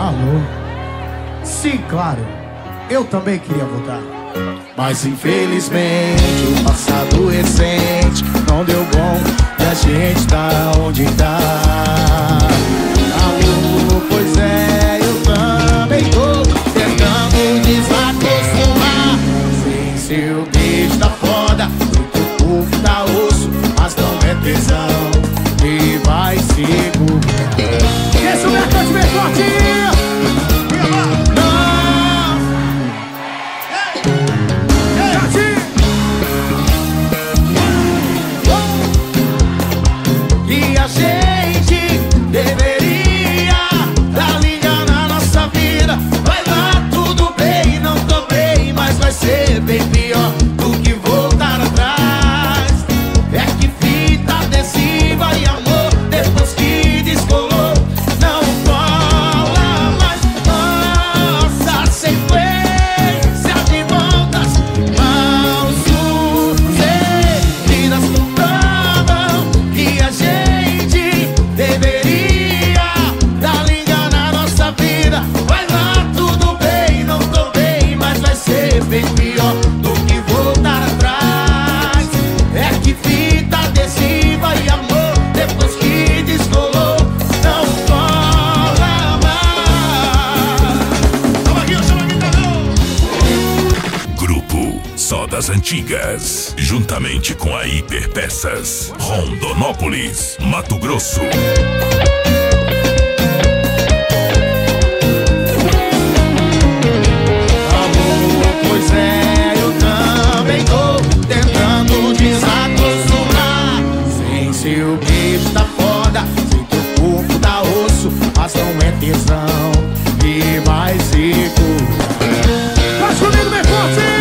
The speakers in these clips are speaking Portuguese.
Alô? Sim, claro, eu também queria voltar. Mas infelizmente o passado recente não deu bom e a gente tá onde tá. Alô, pois é, eu também tô tentando desacostumar. Sem seu beijo tá foda, o corpo tá osso, mas não é tesão e vai segurar. Esse é o mercante bem forte. E a gente deveria dar liga na nossa vida. Vai lá, tudo bem, não tô bem, mas vai ser bem pior do que voltar atrás. É que fita adesiva e amor, depois que descolou, não cola mais. Nossa sequência de voltas mal sucedidas comprovam que a gente deveria dar liga na nossa vida. Vai lá, tudo bem, não tô bem, mas vai ser bem pior do que voltar atrás. É que fita adesiva e amor, depois que descolou, não cola mais. Chama aqui, não. Grupo Só das Antigas, juntamente com a Hiperpeças, Rondonópolis, Mato Grosso. Pois é, eu também tô tentando desacostumar. Sem seu beijo tá foda, sem teu corpo tá osso, mas não é tesão e vai segurar. Faz comigo bem forte!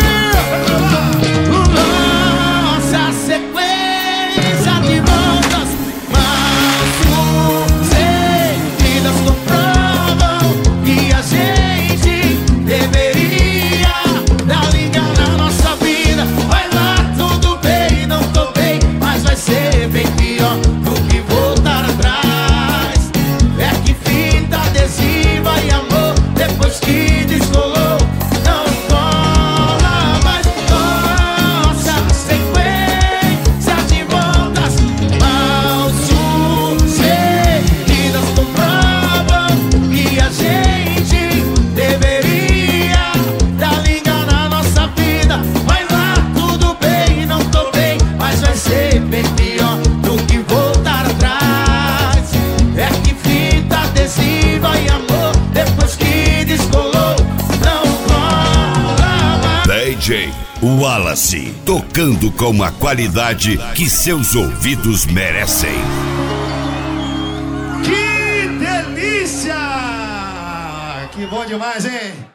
Nossa sequência de voltas mal sucedidas comprovam que a gente deveria dar liga na nossa vida. Vai lá, tudo bem, não tô bem, mas vai ser bem pior do que voltar atrás. É que fita adesiva e amor, depois que descolou, não cola mais. Nossa sequência de voltas mal sucedidas comprovam que a gente deveria dar liga na nossa vida. Vai lá, tudo bem, não tô bem, mas vai ser bem pior do que voltar atrás. É que fita adesiva e amor, depois que descolou, não cola mais. DJ Wallace, tocando com a qualidade que seus ouvidos merecem. Que delícia! Que bom demais, hein?